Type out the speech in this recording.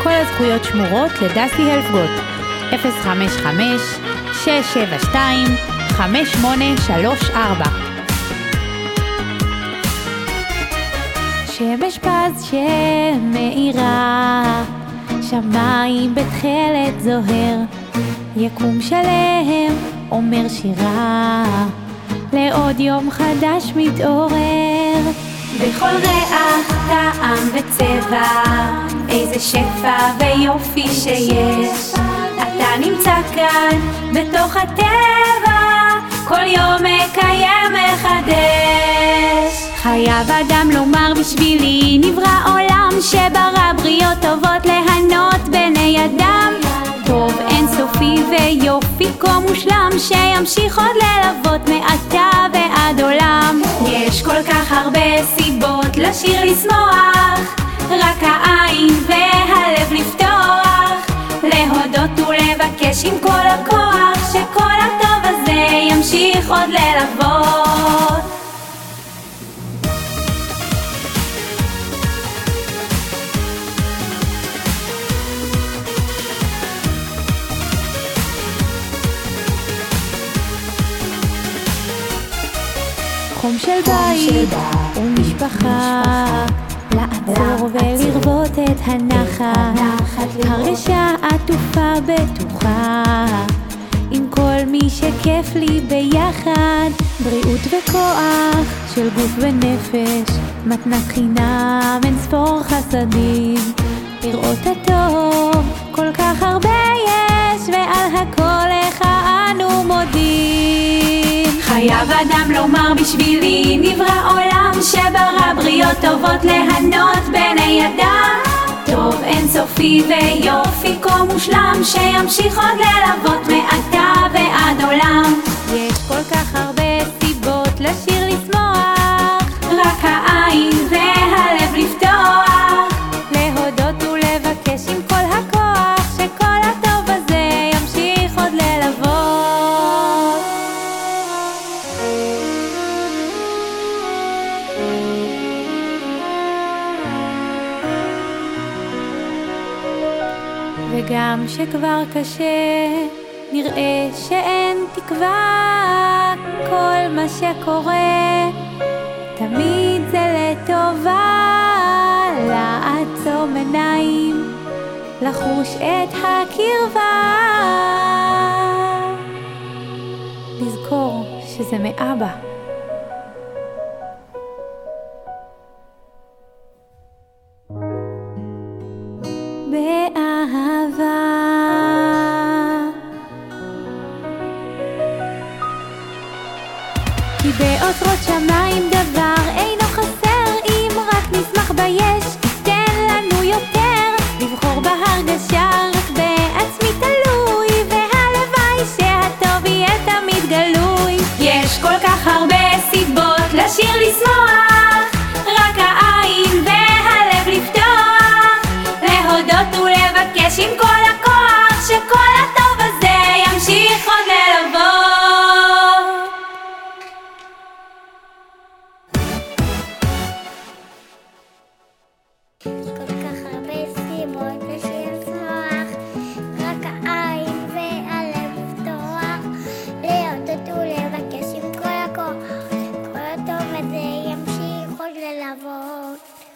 כל הזכויות שמורות לדסי הלפגוט. 055-672-5834. שמש פז שמאירה, שמיים בתכלת זוהר, יקום שלם אומר שירה, לעוד יום חדש מתעורר. בכל ריח, טעם וצבע, איזה שפע ויופי שיש, אתה נמצא כאן בתוך הטבע, כל יום מקיים מחדש. חייב אדם לומר בשבילי נברא עולם, שברא בריות טובות להנות בני אדם, טוב אינסופי ויופי כה מושלם, שימשיך עוד ללוות מעתה ועד עולם. יש כל כך הרבה סיבות לשיר לשמוח, רק העין והלב לפתוח, להודות ולבקש עם כל הכוח, שכל הטוב הזה ימשיך עוד ללוות. חום של בית ומשפחה, לעצור ולרבות את הנחת, הרגשה עטופה בטוחה, עם כל מי שכיף לי ביחד, בריאות וכוח של גוף ונפש, מתנת חינם אין ספור חסדים, לראות הטוב כל כך הרבה יש, ועל הכל לך אנו מודים. חייב אדם לומר בשבילי נברא עולם, שברא בריות טובות להנות בני אדם, טוב אינסופי ויופי כה מושלם, שימשיך עוד ללוות מעתה ועד עולם. יש כל כך הרבה סיבות לשיר לשמוח, רק העין והלב לפתוח, להודות ולבקש עם כל הכוח, שכל הטוב הזה ימשיך עוד ללוות. וגם שכבר קשה, נראה שאין תקווה, כל מה שקורה תמיד זה לטובה, לעצום עיניים, לחוש את הקרבה, לזכור שזה מאבא. באהבה כי באוצרות שמיים דבר אינו חסר, אם רק נשמח ביש תיתן לנו יותר, לבחור בהרגשה רק בעצמי תלוי, והלוואי שהטוב יהיה תמיד גלוי. יש כל כך הרבה סיבות לשיר לשמוח, רק העין והלב לפתוח, להודות ולבקש עם כל הכוח, שכל הטוב הזה ימשיך עוד ללוות. כל כך הרבה סיבות לשיר לשמוח, רק העין והלב לפתוח, להודות ולבקש עם כל הכוח, כל הטוב הזה ימשיך עוד ללוות.